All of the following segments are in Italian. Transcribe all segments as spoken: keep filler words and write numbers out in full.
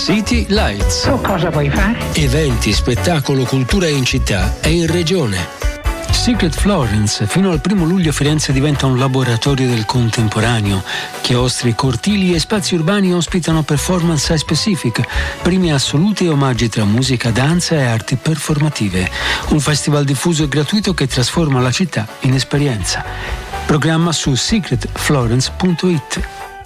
City Lights. Tu cosa vuoi fare? Eventi, spettacolo, cultura in città e in regione. Secret Florence. Fino al primo luglio Firenze diventa un laboratorio del contemporaneo. Chiostri, cortili e spazi urbani ospitano performance high specific, premi assoluti e omaggi tra musica, danza e arti performative. Un festival diffuso e gratuito che trasforma la città in esperienza. Programma su secret florence punto it.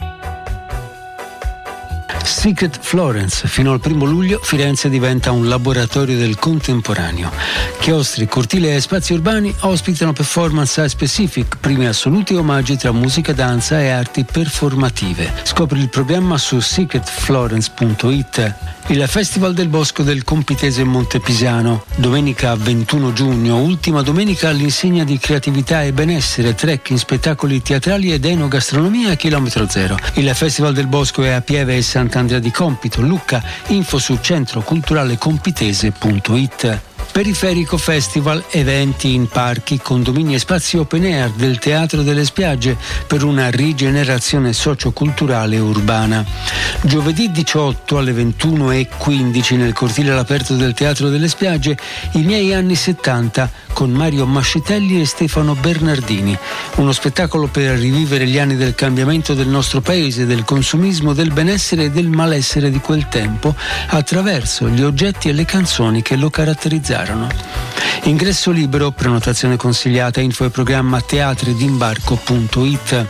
Secret Florence. Fino al primo luglio Firenze diventa un laboratorio del contemporaneo. Chiostri, cortili e spazi urbani ospitano performance high specific, primi assoluti e omaggi tra musica, danza e arti performative. Scopri il programma su secret florence punto it. Il Festival del Bosco del Compitese Montepisano. Domenica ventuno giugno, ultima domenica all'insegna di creatività e benessere, trekking, spettacoli teatrali ed enogastronomia a chilometro zero. Il Festival del Bosco è a Pieve e Sant'Andrea di Compito, Lucca. Info su centro culturale compitese punto it. Periferico Festival, eventi in parchi, condomini e spazi open air del Teatro delle Spiagge per una rigenerazione socioculturale urbana. Giovedì diciotto alle ventuno e quindici nel cortile all'aperto del Teatro delle Spiagge, I miei anni settanta con Mario Mascitelli e Stefano Bernardini. Uno spettacolo per rivivere gli anni del cambiamento del nostro paese, del consumismo, del benessere e del malessere di quel tempo attraverso gli oggetti e le canzoni che lo caratterizzarono. Ingresso libero, prenotazione consigliata, info e programma teatridimbarco punto it.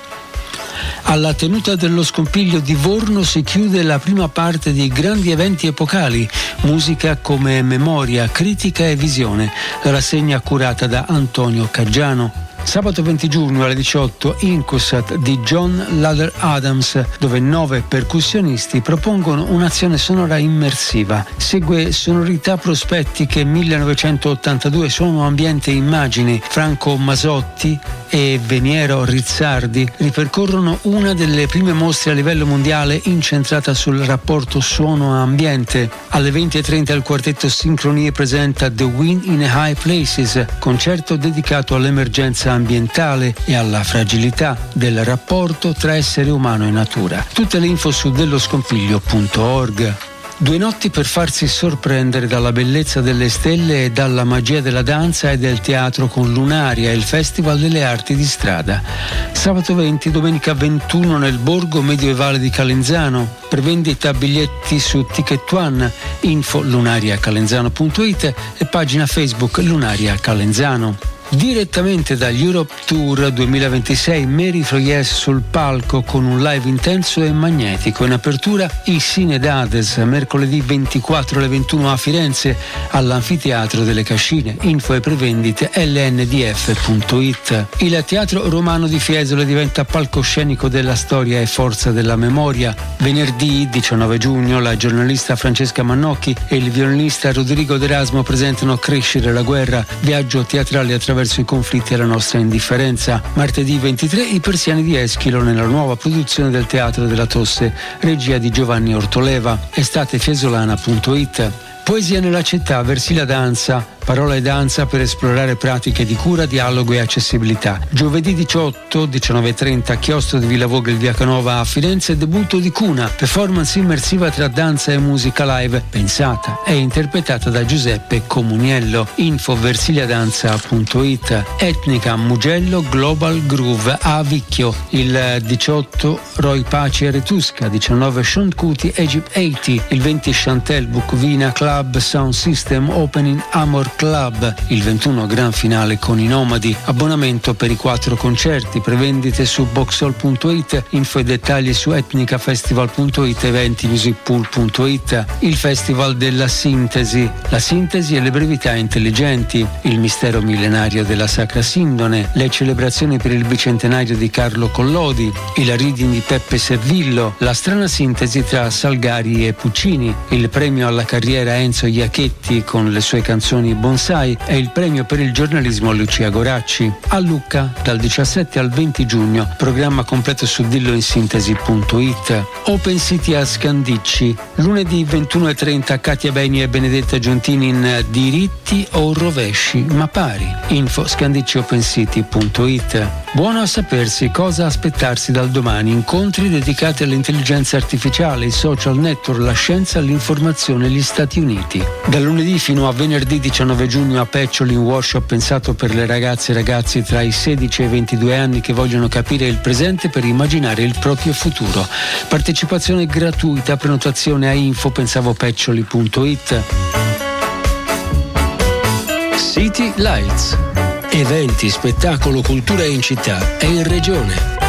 Alla tenuta dello Scompiglio di Vorno si chiude la prima parte di grandi eventi epocali, musica come memoria, critica e visione, rassegna curata da Antonio Caggiano. Sabato venti giugno alle diciotto, Incusat di John Ladder Adams, dove nove percussionisti propongono un'azione sonora immersiva. Segue sonorità prospettiche millenovecentottantadue, suono, ambiente e immagini. Franco Masotti e Veniero Rizzardi ripercorrono una delle prime mostre a livello mondiale incentrata sul rapporto suono-ambiente. Alle venti e trenta il quartetto Sincronie presenta The Wind in High Places, concerto dedicato all'emergenza ambientale e alla fragilità del rapporto tra essere umano e natura. Tutte le info su delloscompiglio punto org. Due notti per farsi sorprendere dalla bellezza delle stelle e dalla magia della danza e del teatro con Lunaria, il Festival delle Arti di Strada. Sabato venti, domenica ventuno nel Borgo Medievale di Calenzano. Prevendita biglietti su Ticket One, info lunaria calenzano punto it e pagina Facebook Lunaria Calenzano. Direttamente dagli Europe Tour duemilaventisei, Mary Froyes sul palco con un live intenso e magnetico. In apertura i Cinedades, mercoledì ventiquattro alle ventuno a Firenze all'Anfiteatro delle Cascine. Info e prevendite L N D F punto it. Il Teatro Romano di Fiesole diventa palcoscenico della storia e forza della memoria. Venerdì diciannove giugno la giornalista Francesca Mannocchi e il violinista Rodrigo D'Erasmo presentano Crescere la guerra, viaggio teatrale attraverso i conflitti e la nostra indifferenza. Martedì ventitré i Persiani di Eschilo nella nuova produzione del Teatro della Tosse, regia di Giovanni Ortoleva. Estatefiesolana punto it. Poesia nella città, Versilia Danza, parola e danza per esplorare pratiche di cura, dialogo e accessibilità. Giovedì diciotto, diciannove e trenta, chiostro di Villa Vogel via Canova a Firenze, debutto di Cuna, performance immersiva tra danza e musica live, pensata e interpretata da Giuseppe Comuniello. Info versiliadanza punto it. Etnica Mugello Global Groove a Vicchio. Il diciotto Roy Paci e Retusca, diciannove Sean Cuti Egypt ottanta, il venti Chantel Bucovina Club Sound System Opening Amor Club, il ventuno gran finale con i Nomadi. Abbonamento per i quattro concerti, prevendite su boxhall punto it, info e dettagli su etnicafestival punto it, eventi musicpool punto it. Il Festival della Sintesi, la sintesi e le brevità intelligenti, il mistero millenario della Sacra Sindone, le celebrazioni per il bicentenario di Carlo Collodi, il reading di Peppe Servillo, la strana sintesi tra Salgari e Puccini, il premio alla carriera Enzo Iacchetti con le sue canzoni Bonsai e il premio per il giornalismo Lucia Goracci. A Lucca dal diciassette al venti giugno, programma completo su dilloinsintesi punto it. Open City a Scandicci, lunedì ventuno e trenta Katia Beni e Benedetta Giuntini in Diritti o rovesci ma pari. Info scandicci open city punto it. Buono a sapersi cosa aspettarsi dal domani, incontri dedicati all'intelligenza artificiale, i social network, la scienza, l'informazione e gli Stati Uniti. Da lunedì fino a venerdì diciannove giugno a Peccioli, un workshop pensato per le ragazze e ragazzi tra i sedici e i ventidue anni che vogliono capire il presente per immaginare il proprio futuro. Partecipazione gratuita, prenotazione a info pensavo peccioli punto it. City Lights. Eventi, spettacolo, cultura in città e in regione.